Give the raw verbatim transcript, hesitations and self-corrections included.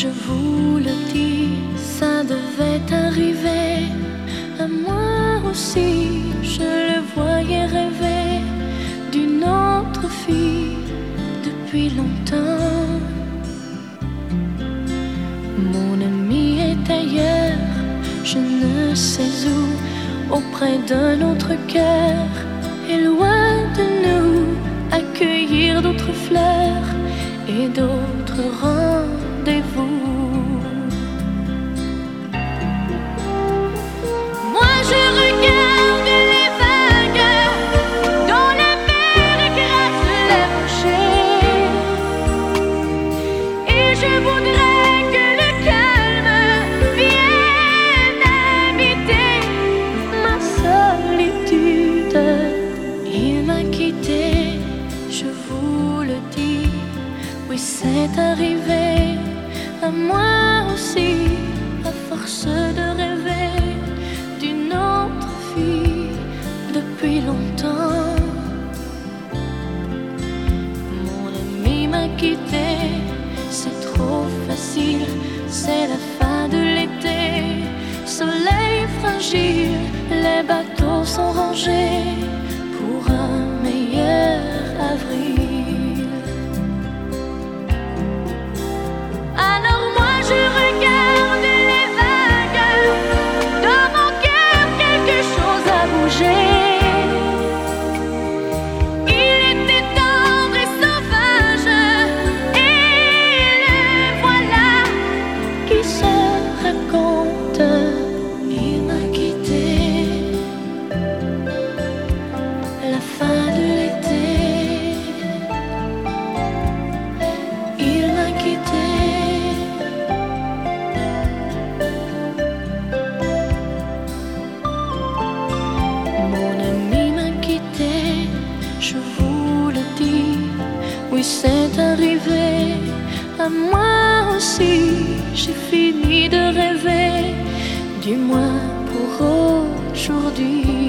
Je vous le dis, ça devait arriver à moi aussi. Je le voyais rêver d'une autre fille depuis longtemps. Mon ami est ailleurs, je ne sais où, auprès d'un autre cœur, et loin de nous, accueillir d'autres fleurs et d'autres rendez-vous. Moi je regarde les vagues dont la mer écrase les rochers, et je voudrais que le calme vienne habiter ma solitude. Il m'a quitté, je vous le dis, oui c'est arrivé à moi aussi, à force de rêver d'une autre fille depuis longtemps. Mon ami m'a quitté, c'est trop facile, c'est la fin de l'été. Soleil fragile, les bateaux sont rangés pour un meilleur avril. Alors moi je regarde les vagues, dans mon cœur quelque chose a bougé. Il était tendre et sauvage, et le voilà qui se raconte. Il m'a quitté, la fin de l'été. Il m'a quitté. Mon ami m'a quitté, je vous le dis, oui c'est arrivé à moi aussi. J'ai fini de rêver, du moins pour aujourd'hui.